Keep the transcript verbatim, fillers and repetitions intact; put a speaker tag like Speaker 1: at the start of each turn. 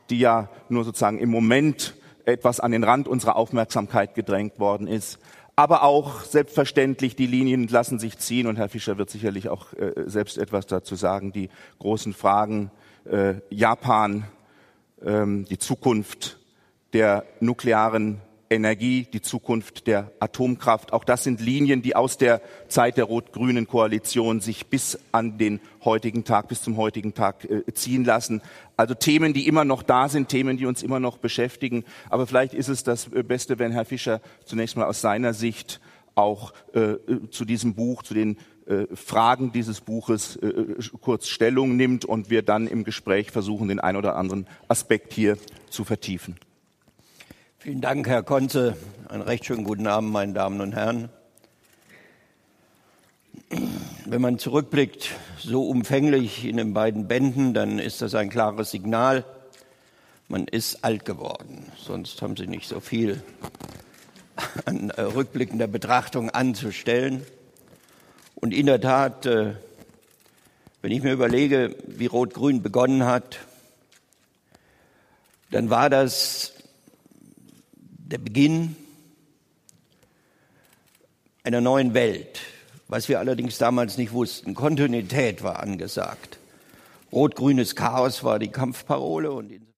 Speaker 1: die ja nur sozusagen im Moment etwas an den Rand unserer Aufmerksamkeit gedrängt worden ist. Aber auch selbstverständlich, die Linien lassen sich ziehen und Herr Fischer wird sicherlich auch äh, selbst etwas dazu sagen, die großen Fragen äh, Japan, ähm, die Zukunft der nuklearen Energie, die Zukunft der Atomkraft. Auch das sind Linien, die aus der Zeit der rot-grünen Koalition sich bis an den heutigen Tag, bis zum heutigen Tag äh, ziehen lassen. Also Themen, die immer noch da sind, Themen, die uns immer noch beschäftigen. Aber vielleicht ist es das Beste, wenn Herr Fischer zunächst mal aus seiner Sicht auch äh, zu diesem Buch, zu den äh, Fragen dieses Buches äh, kurz Stellung nimmt und wir dann im Gespräch versuchen, den einen oder anderen Aspekt hier zu vertiefen.
Speaker 2: Vielen Dank, Herr Konze. Einen recht schönen guten Abend, meine Damen und Herren. Wenn man zurückblickt, so umfänglich in den beiden Bänden, dann ist das ein klares Signal. Man ist alt geworden, sonst haben Sie nicht so viel an äh, rückblickender Betrachtung anzustellen. Und in der Tat, äh, wenn ich mir überlege, wie Rot-Grün begonnen hat, dann war das der Beginn einer neuen Welt, was wir allerdings damals nicht wussten. Kontinuität war angesagt. Rot-grünes Chaos war die Kampfparole und